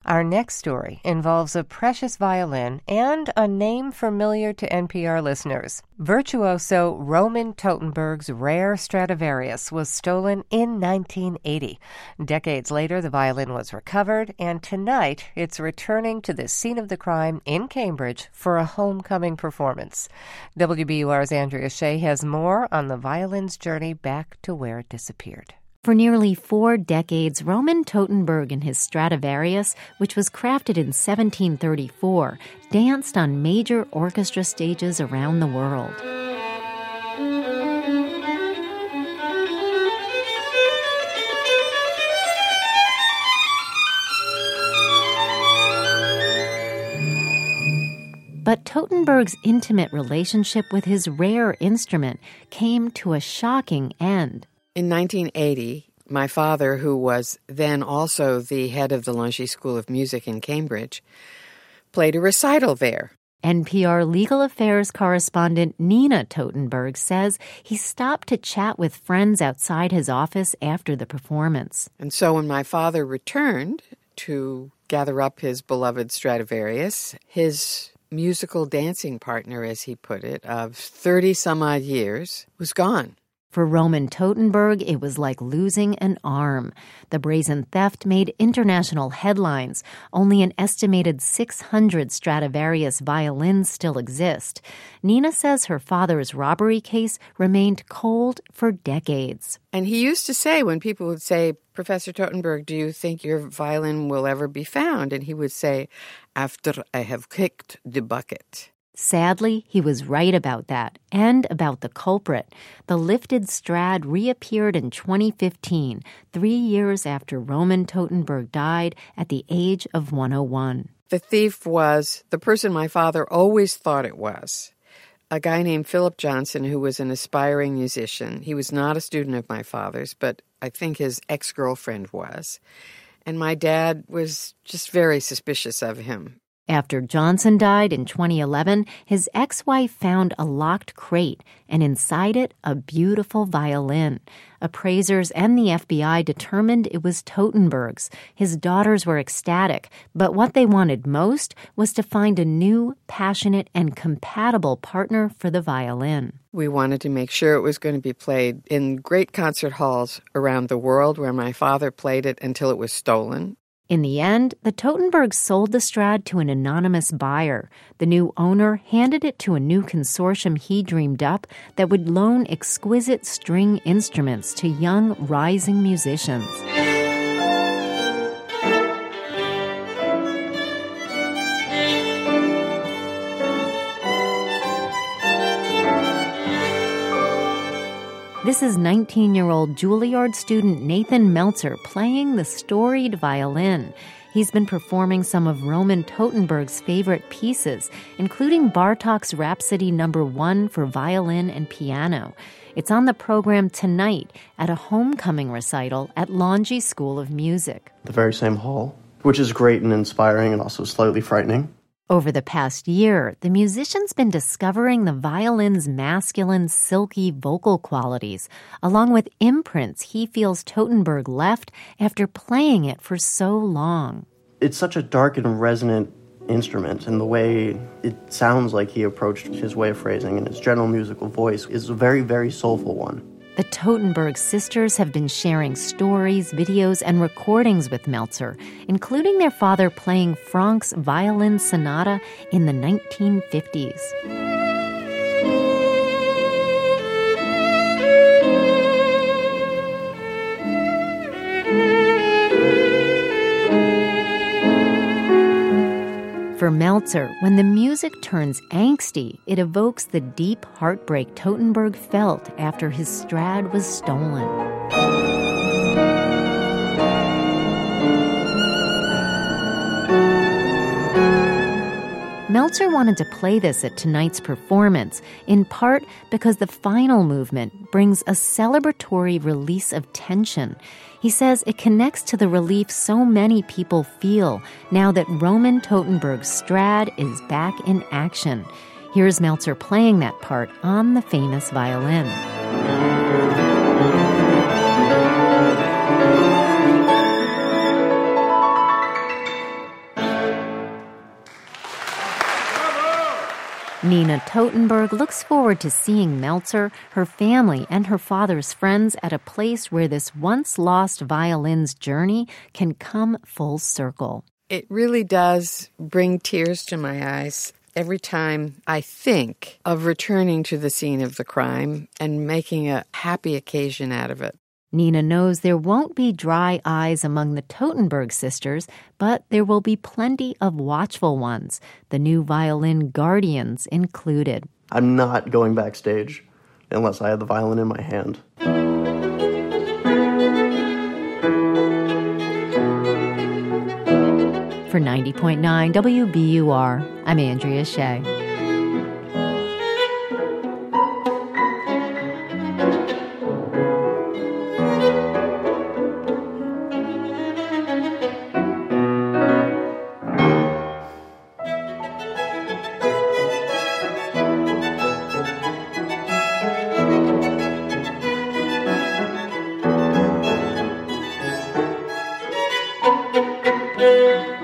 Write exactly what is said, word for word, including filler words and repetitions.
Our next story involves a precious violin and a name familiar to N P R listeners. Virtuoso Roman Totenberg's rare Stradivarius was stolen in nineteen eighty. Decades later, the violin was recovered, and tonight it's returning to the scene of the crime in Cambridge for a homecoming performance. W B U R's Andrea Shea has more on the violin's journey back to where it disappeared. For nearly four decades, Roman Totenberg and his Stradivarius, which was crafted in seventeen thirty-four, danced on major orchestra stages around the world. But Totenberg's intimate relationship with his rare instrument came to a shocking end. In nineteen eighty, my father, who was then also the head of the Langy School of Music in Cambridge, played a recital there. N P R legal affairs correspondent Nina Totenberg says he stopped to chat with friends outside his office after the performance. And so when my father returned to gather up his beloved Stradivarius, his musical dancing partner, as he put it, of thirty-some-odd years, was gone. For Roman Totenberg, it was like losing an arm. The brazen theft made international headlines. Only an estimated six hundred Stradivarius violins still exist. Nina says her father's robbery case remained cold for decades. And he used to say, when people would say, Professor Totenberg, do you think your violin will ever be found? And he would say, after I have kicked the bucket. Sadly, he was right about that, and about the culprit. The lifted Strad reappeared in twenty fifteen, three years after Roman Totenberg died at the age of one oh one. The thief was the person my father always thought it was, a guy named Philip Johnson, who was an aspiring musician. He was not a student of my father's, but I think his ex-girlfriend was. And my dad was just very suspicious of him. After Johnson died in twenty eleven, his ex-wife found a locked crate, and inside it, a beautiful violin. Appraisers and the F B I determined it was Totenberg's. His daughters were ecstatic, but what they wanted most was to find a new, passionate, and compatible partner for the violin. We wanted to make sure it was going to be played in great concert halls around the world where my father played it until it was stolen. In the end, the Totenbergs sold the Strad to an anonymous buyer. The new owner handed it to a new consortium he dreamed up that would loan exquisite string instruments to young, rising musicians. This is nineteen-year-old Juilliard student Nathan Meltzer playing the storied violin. He's been performing some of Roman Totenberg's favorite pieces, including Bartók's Rhapsody Number One for violin and piano. It's on the program tonight at a homecoming recital at Langy School of Music. The very same hall, which is great and inspiring and also slightly frightening. Over the past year, the musician's been discovering the violin's masculine, silky vocal qualities, along with imprints he feels Totenberg left after playing it for so long. It's such a dark and resonant instrument, and the way it sounds like he approached his way of phrasing and his general musical voice is a very, very soulful one. The Totenberg sisters have been sharing stories, videos, and recordings with Meltzer, including their father playing Franck's violin sonata in the nineteen fifties. For Meltzer, when the music turns angsty, it evokes the deep heartbreak Totenberg felt after his Strad was stolen. Meltzer wanted to play this at tonight's performance, in part because the final movement brings a celebratory release of tension. He says it connects to the relief so many people feel now that Roman Totenberg's Strad is back in action. Here's Meltzer playing that part on the famous violin. Nina Totenberg looks forward to seeing Meltzer, her family, and her father's friends at a place where this once-lost violin's journey can come full circle. It really does bring tears to my eyes every time I think of returning to the scene of the crime and making a happy occasion out of it. Nina knows there won't be dry eyes among the Totenberg sisters, but there will be plenty of watchful ones, the new violin guardians included. I'm not going backstage unless I have the violin in my hand. For ninety point nine W B U R, I'm Andrea Shea. Thank you.